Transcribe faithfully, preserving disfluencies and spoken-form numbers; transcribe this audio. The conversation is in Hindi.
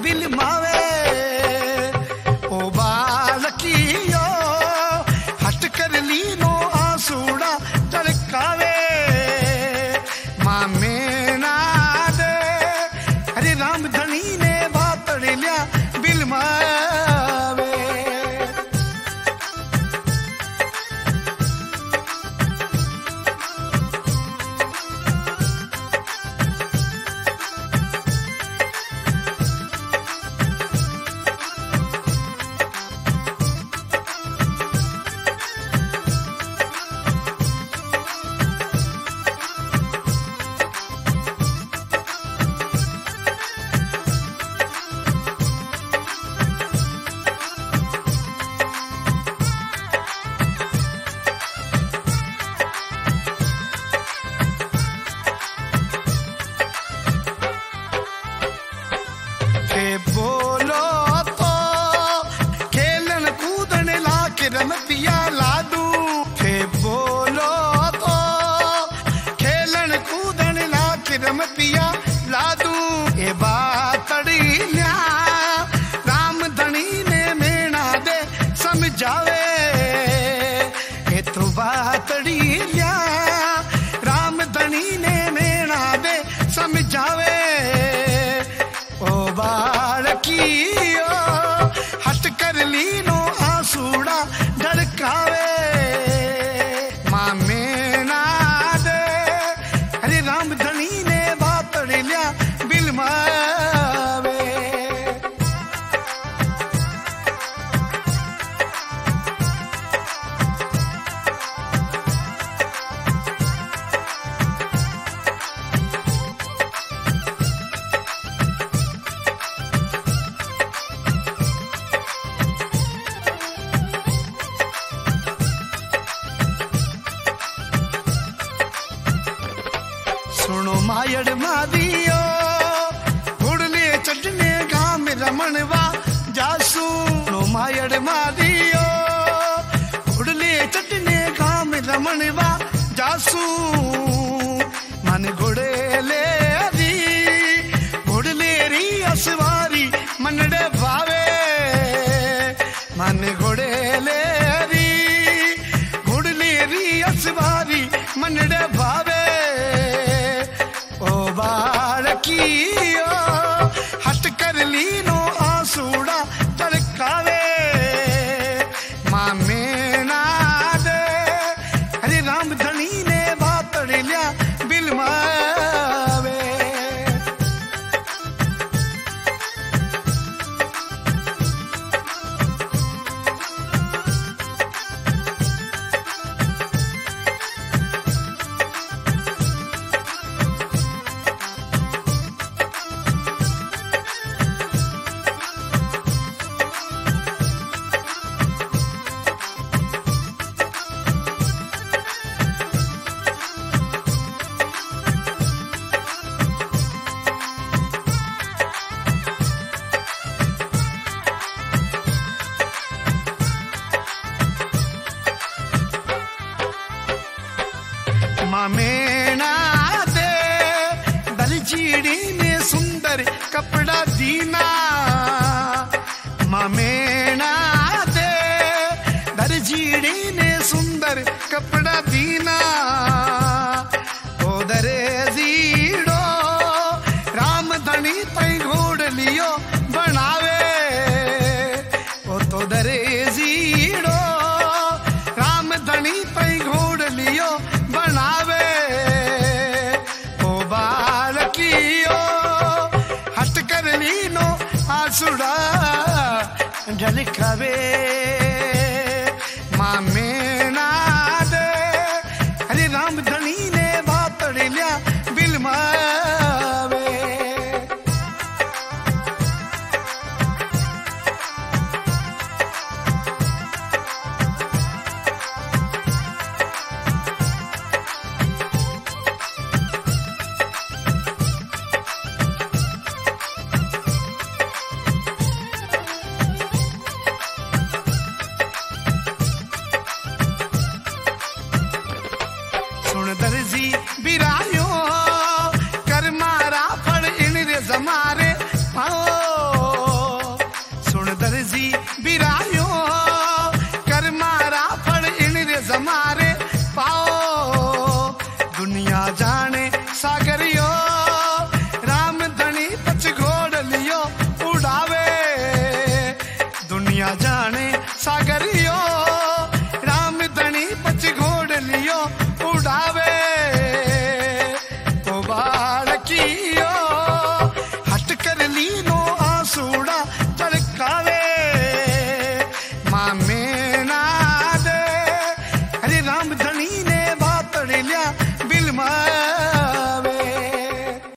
बिल मावे ओ बालकियो हट कर लीनो आसूड़ा तड़कावे मामे ना दे अरे राम धनी ने बातड़ लिया बिल मावे बोलो तो खेलन कूदन लाके रमतिया लादू थे बोलो तो खेलन कूदन लाके रमतिया लादू ए बातड़ी ल्या राम धनी ने मेणा दे समझावे ए तो बातड़ी ल्या राम धनी ने मेणा दे समझावे ओ बालकियो हट कर लीनो आसूड़ा ढड़कावे मामे ना दे अरे राम धनी ने बातड़ लिया बिल मावे सुनो मायड़ मादियो उड़ने चढ़ने गाम रमणवा जासू सुनो मायड़ मादियो उड़ने चढ़ने गाम रमणवा जासू मन घोड़े ले री घोड़ले री असवारी मनड़े भावे मन घोड़े ले री घोड़ले री असवारी मनड़े भावे ओ बालकियो हट कर लीनो आसूड़ा तड़कावे मामे ना दे अरे राम धनी ने बातड़ लिया बिल मावे मामेना दे दलचीड़ी ने सुंदर कपड़ा दीना मामेना दे दलचीड़ी ने सुंदर कपड़ा दीना ओ दरे जीड़ो राम धनी तई घोड़ लियो बनावे ओ तो दरे जीड़ो राम धनी तई घोड़ लियो बनावे ओ बालकियो हट कर लीनो आसूड़ा ढलकावे।